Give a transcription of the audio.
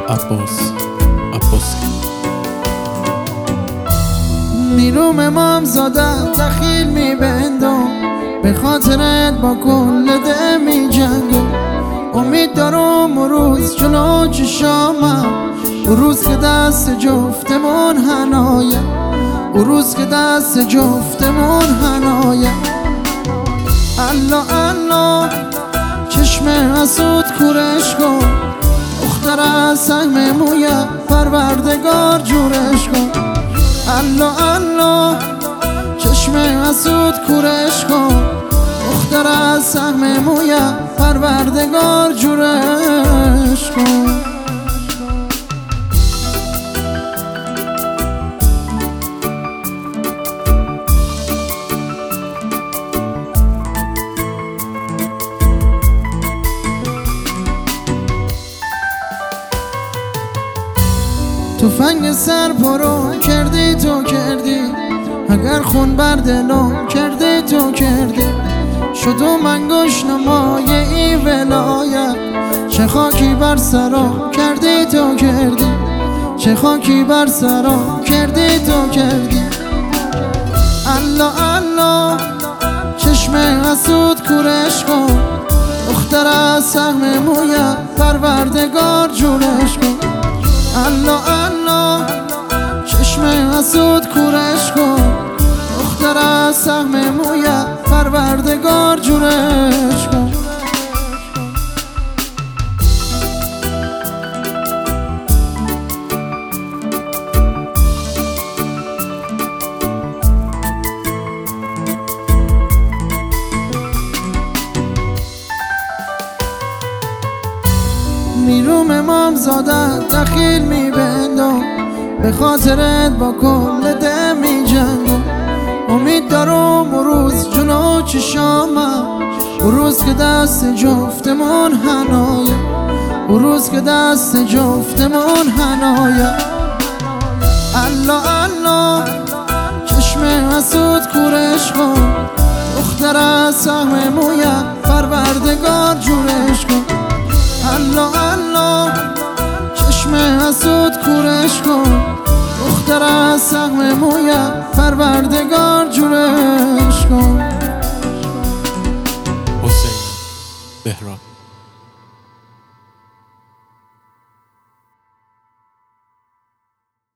عباسی میروم امام زاده دخیل میبندم، به خاطرت با کل ده میجنگم. امید دارم روز جلو چشامم، روز که دست جفتمون حنایه، روز که دست جفتمون حنایه. الله الله چشم حسود کورش کن، دختر از سهم مویه پروردگار جورش کن. الله الله چشم حسود کورش کن، دختر از سهم مویه پروردگار جورش کن. تفنگ سر پرو کردی تو کردی، اگر خون بر دلم کردی تو کردی. شدم انگشت نمای ای ولایت، چه خاکی بر سرم کردی تو کردی، چه خاکی بر سرم کردی تو کردی. الله الله چشم حسود کورش کن، دختر از سهم مویه پروردگار جورش کن. الله الله چشم حسود کورش کن، دختر از سهم مویه پروردگار جورش کن. میروم امام زاده دخیل میبندم، به خاطرت با کل ده میجنگم. امید دارم روز جلو چشامم، روز که دست جفتمون حنایه، روز که دست جفتمون حنایه. الله الله چشم حسود کورش کن، دختر از سهم مویه پروردگار جورش کن. الله الله چشم حسود کورش کن، دختر از سهم مویه پروردگار